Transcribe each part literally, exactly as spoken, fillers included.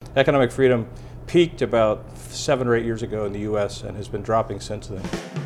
Economic freedom peaked about seven or eight years ago in the U S and has been dropping since then.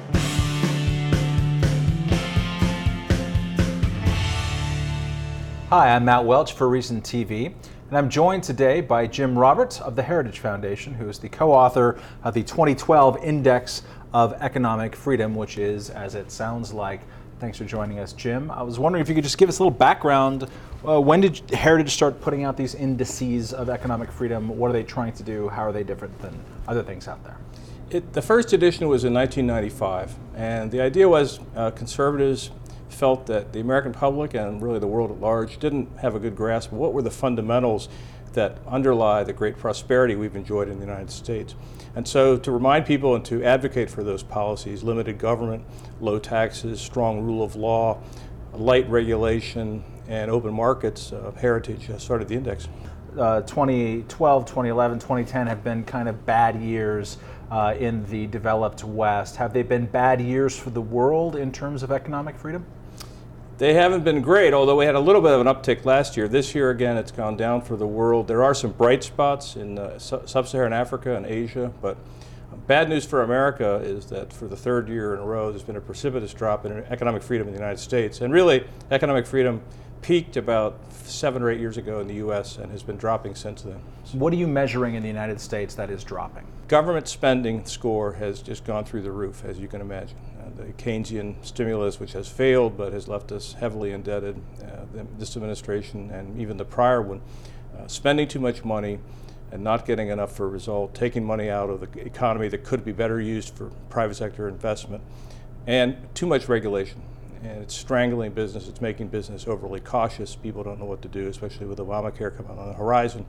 Hi, I'm Matt Welch for Reason T V, and I'm joined today by Jim Roberts of the Heritage Foundation, who is the co-author of the twenty twelve Index of Economic Freedom, which is, as it sounds like. Thanks for joining us, Jim. I was wondering if you could just give us a little background. Uh, when did Heritage start putting out these indices of economic freedom? What are they trying to do? How are they different than other things out there? It, the first edition was in nineteen ninety-five, and the idea was uh, conservatives felt that the American public and really the world at large didn't have a good grasp of what were the fundamentals that underlie the great prosperity we've enjoyed in the United States. And so to remind people and to advocate for those policies, limited government, low taxes, strong rule of law, light regulation, and open markets, uh, Heritage uh, started the index. Uh, twenty twelve, twenty eleven, twenty ten have been kind of bad years uh, in the developed West. Have they been bad years for the world in terms of economic freedom? They haven't been great, although we had a little bit of an uptick last year. This year, again, it's gone down for the world. There are some bright spots in uh, sub-Saharan Africa and Asia, but bad news for America is that for the third year in a row, there's been a precipitous drop in economic freedom in the United States. And really, economic freedom peaked about seven or eight years ago in the U S and has been dropping since then. What are you measuring in the United States that is dropping? Government Spending score has just gone through the roof, as you can imagine. Uh, the Keynesian stimulus, which has failed but has left us heavily indebted, uh, the, this administration and even the prior one, uh, spending too much money and not getting enough for a result, taking money out of the economy that could be better used for private sector investment, and too much regulation. And it's strangling business, it's making business overly cautious. People don't know what to do, especially with Obamacare coming on the horizon.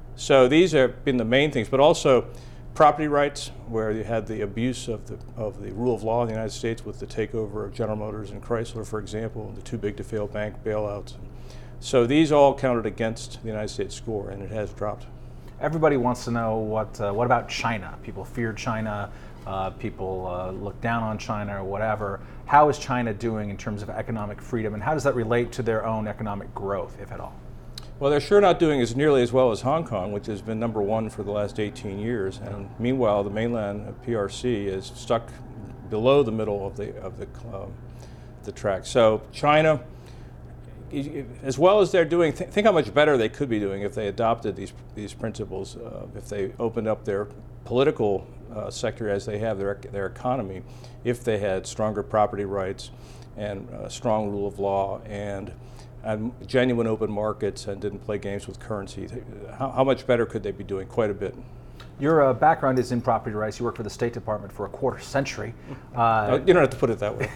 So these have been the main things, but also property rights, where you had the abuse of the of the rule of law in the United States with the takeover of General Motors and Chrysler, for example, and the too big to fail bank bailouts. So these all counted against the United States score, and it has dropped. Everybody wants to know what uh, what about China? People fear China. Uh, people uh, look down on China or whatever. How is China doing in terms of economic freedom, and how does that relate to their own economic growth, if at all? Well, they're sure not doing as nearly as well as Hong Kong, which has been number one for the last eighteen years. And meanwhile, the mainland P R C is stuck below the middle of the of the um, the track. So China, as well as they're doing, th- think how much better they could be doing if they adopted these these principles. Uh, if they opened up their political uh, sector as they have their their economy, if they had stronger property rights and a strong rule of law and and genuine open markets and didn't play games with currency, how, how much better could they be doing? Quite a bit. Your uh, background is in property rights. You worked for the State Department for a quarter century. Uh, no, you don't have to put it that way.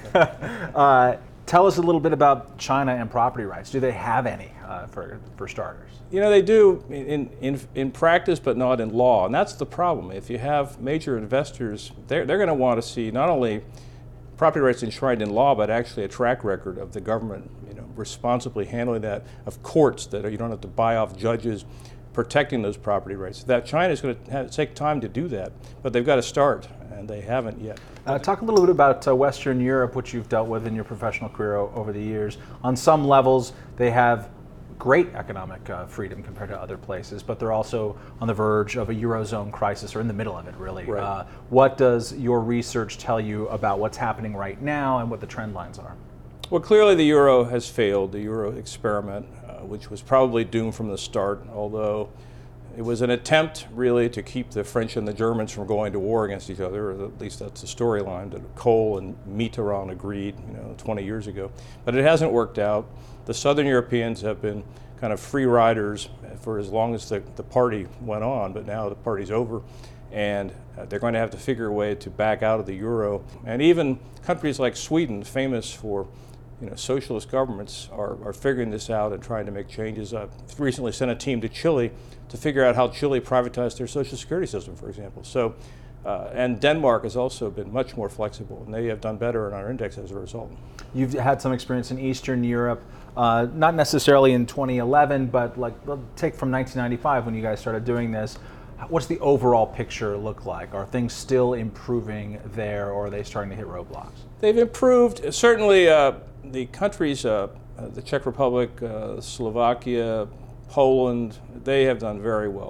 uh, tell us a little bit about China and property rights. Do they have any, uh, for for starters? You know, they do in, in in practice, but not in law, and that's the problem. If you have major investors, they're they're going to want to see not only property rights enshrined in law, but actually a track record of the government, you know, responsibly handling that, of courts that are, you don't have to buy off judges, protecting those property rights. That China is going to have, take time to do that, but they've got to start, and they haven't yet. Uh, talk a little bit about uh, Western Europe, which you've dealt with in your professional career o- over the years. On some levels, they have great economic uh, freedom compared to other places, but they're also on the verge of a Eurozone crisis, or in the middle of it, really. Right. Uh, what does your research tell you about what's happening right now and what the trend lines are? Well, clearly the euro has failed, the euro experiment, uh, which was probably doomed from the start, although it was an attempt really to keep the French and the Germans from going to war against each other, or at least that's the storyline that Kohl and Mitterrand agreed, you know, twenty years ago. But it hasn't worked out. The Southern Europeans have been kind of free riders for as long as the, the party went on, but now the party's over, and uh, they're going to have to figure a way to back out of the euro. And even countries like Sweden, famous for, you know, socialist governments, are, are figuring this out and trying to make changes. I recently sent a team to Chile to figure out how Chile privatized their social security system, for example. So, uh, and Denmark has also been much more flexible, and they have done better in our index as a result. You've had some experience in Eastern Europe, uh, not necessarily in twenty eleven, but like take from nineteen ninety-five when you guys started doing this. What's the overall picture look like? Are things still improving there, or are they starting to hit roadblocks? They've improved. Certainly, uh, the countries, uh, the Czech Republic, uh, Slovakia, Poland, they have done very well.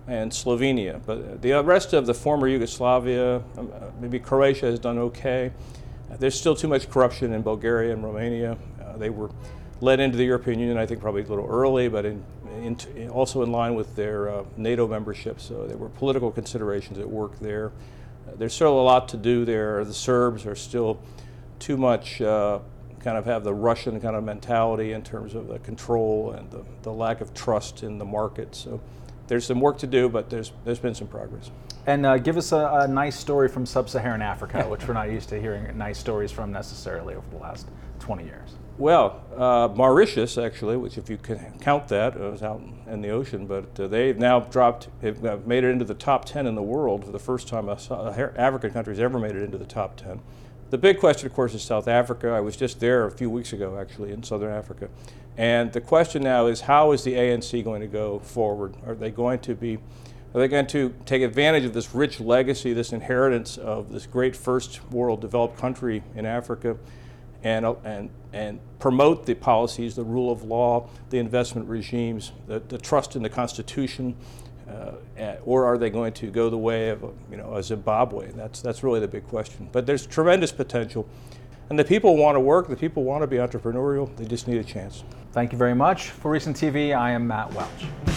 and Slovenia. But the rest of the former Yugoslavia, um, uh, maybe Croatia has done okay. Uh, there's still too much corruption in Bulgaria and Romania. Uh, they were led into the European Union, I think, probably a little early, but in, in, also in line with their uh, NATO membership. So there were political considerations at work there. Uh, there's still a lot to do there. The Serbs are still too much uh, kind of have the Russian kind of mentality in terms of the control and the, the lack of trust in the market. So there's some work to do, but there's there's been some progress. And uh, give us a, a nice story from sub-Saharan Africa, which we're not used to hearing nice stories from necessarily over the last twenty years. Well, uh, Mauritius, actually, which if you can count that, uh, was out in the ocean, but uh, they've now dropped, have made it into the top ten in the world for the first time a, a African country's ever made it into the top ten. The big question, of course, is South Africa. I was just there a few weeks ago, actually, in Southern Africa. And the question now is, how is the A N C going to go forward? Are they going to be, are they going to take advantage of this rich legacy, this inheritance of this great first world developed country in Africa, and, and, and promote the policies, the rule of law, the investment regimes, the, the trust in the Constitution, Uh, or are they going to go the way of, you know, a Zimbabwe? That's that's really the big question. But there's tremendous potential, and the people want to work. The people want to be entrepreneurial. They just need a chance. Thank you very much. For Recent T V, I am Matt Welch.